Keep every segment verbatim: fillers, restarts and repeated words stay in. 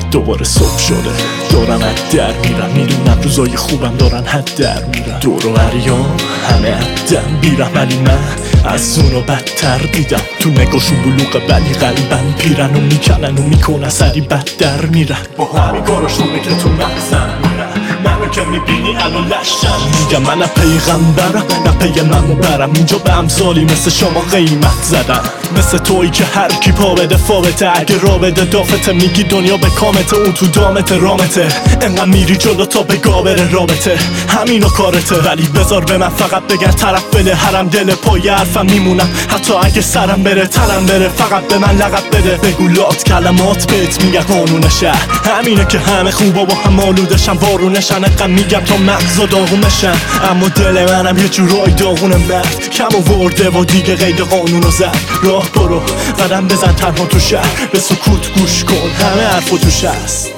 دوباره صبح شده، دارم از در میرم، میدونم روزای خوبم دارن حد در میرم. دور و بریام همه عدم بیرم، ولی من از اونو بدتر دیدم. تو نگاشون بلوغه ولی قلبم پیرن و میکنن و میکنن سری بد در میرن. با همین کاراشونه که تو مغزم میرن، منو که میبینی الان لشم. میگم من نه پیغمبرم نه پی من برم، اینجا به امثالی مثل شما قیمت زدن. مثل تویی که هر کی پا بده فابته، اگه را بده دافته، میگی دنیا به کامته، اون تو دامته رامته. انقدر میری جلو تا به گابر رابطه، همینو کارته. ولی بذار به من فقط بگن طرف بده، هرم دل پای حرفم میمونم حتی اگه سرم بره تنم بره. فقط به من لقب بده، بگو لات کلمات بهت میگه قانون شهر. همینه که همه خوبا با هم آلودشن، وارونشن. انقدر میگم تا مغزا داغونشن، اما دل منم یه جورای داغونه. مرد کم آورده و دیگه قید قانونو زد. راه برو قدم بزن تنها تو شهر، به سکوت گوش کن همه حرفو توش هست.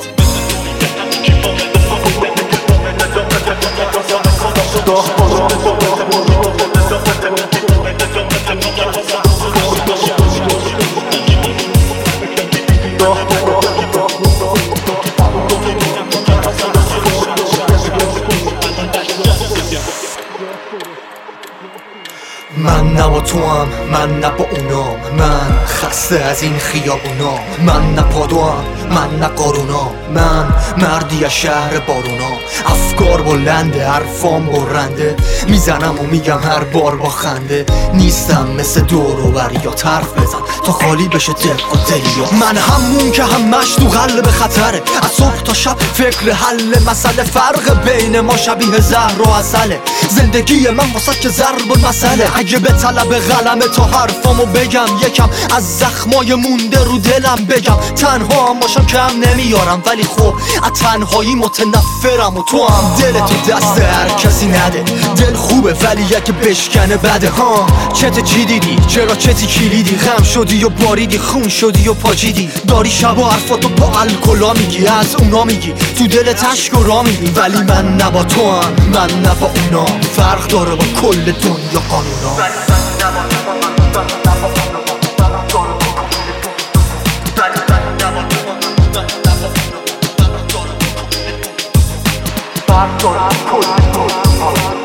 من نه با تو هم، من نه با اونام، من خسته از این خیابونام. من نه پادوام، من نه قارونام، من مردی از شهر بارونام. افکار بلنده، حرفام برنده، میزنم و میگم هر بار با خنده. نیستم مثل دور و بریات، حرف بزن تا خالی بشه دل و دلیات. من همون که همش تو قلب خطره، از صبح تا شب فکر حل مسئله. فرق بین ما شبیه زهر و عسله، زندگی من واسه که ضرب المثله. اگه به طلب قلم تا حرفامو بگم، یکم از زخمای مونده رو دلم بگم. تنها هم باشم کم نمیارم، ولی خب از تنهایی متنفرم. و تو هم دل تو دست هر کسی نده، دل خوبه ولی اگه بشکنه بده. ها چت چی دیدی؟ چرا چتی کلیدی؟ غم شدی و باریدی، خون شدی و پاچیدی. داری شب و حرفاتو با الکلا میگی، از اونا میگی تو دل تشک و را میگی. ولی من نه با تو هم، من نه با اونا، فرق داره با کل دنیا قانونا. Back to the